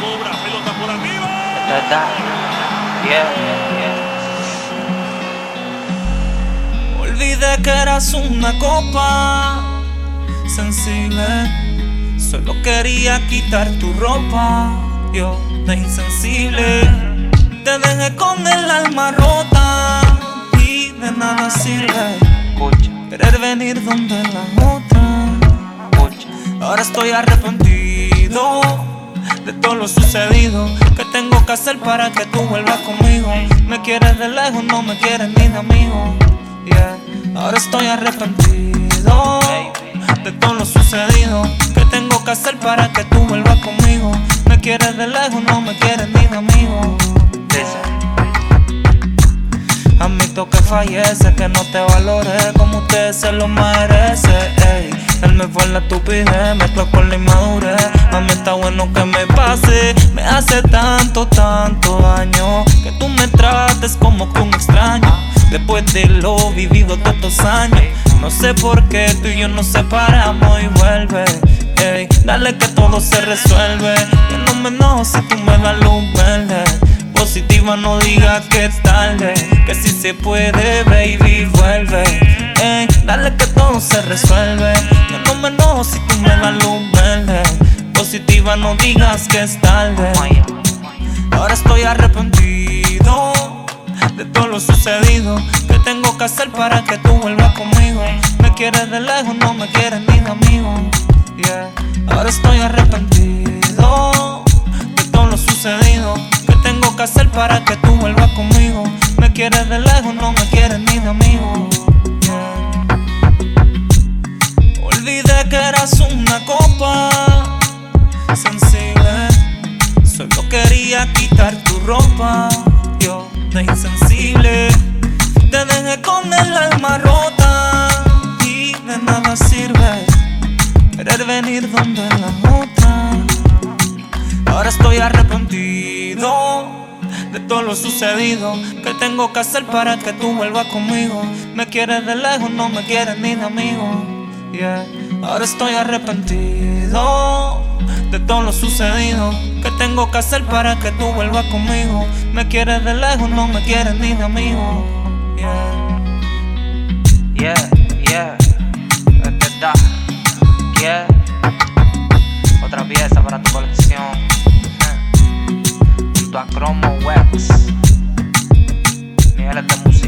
cobra, pelota por arriba. Olvidé que eras una copa sensible. Solo quería quitar tu ropa. Yo de insensible te dejé con el alma rota y de nada sirve querer venir donde la otra. Ahora estoy arrepentido de todo lo sucedido. ¿Qué tengo que hacer para que tú vuelvas conmigo? Me quieres de lejos, no me quieres ni de amigo. Ahora estoy arrepentido de todo lo sucedido. ¿Qué tengo que hacer para que tú vuelvas conmigo? Me quieres de lejos, no me quieres ni de amigo. Admito que fallece, que no te valoré como usted se lo merece. Él me fue en la estupidez, mezcló con la inmadurez. A mí está bueno que me pase. Me hace tanto daño que tú me trates como que un extraño. Después de lo vivido todos estos años, no sé por qué tú y yo nos separamos y vuelve. Dale que todo se resuelve. Yo no me enojo si tú me das luz verde. Positiva, no digas que es tarde, que si se puede, baby, vuelve. Dale que todo se resuelve. Yo no me enojo si tú me das luz verde. Positiva, no digas que es tarde. Ahora estoy arrepentido de todo lo sucedido. ¿Qué tengo que hacer para que tú vuelvas conmigo? Me quieres de lejos, no me quieres ni de amigo. Ahora estoy arrepentido de todo lo sucedido. ¿Qué tengo que hacer para que tú vuelvas conmigo? Me quieres de lejos, no me quieres ni de amigo. Olvidé que eras una copa sensible. Solo quería quitar tu ropa. Yo de insensible te dejé con el alma rota y de nada sirve querer venir donde la otra. Ahora estoy arrepentido de todo lo sucedido. ¿Qué tengo que hacer para que tú vuelvas conmigo? Me quieres de lejos, no me quieres ni de amigo. Ahora estoy arrepentido de todo lo sucedido. ¿Qué tengo que hacer para que tú vuelvas conmigo? Me quieres de lejos, no me quieres ni de amigo. Otra pieza para tu colección, junto a Chromo Wax, niveles de música.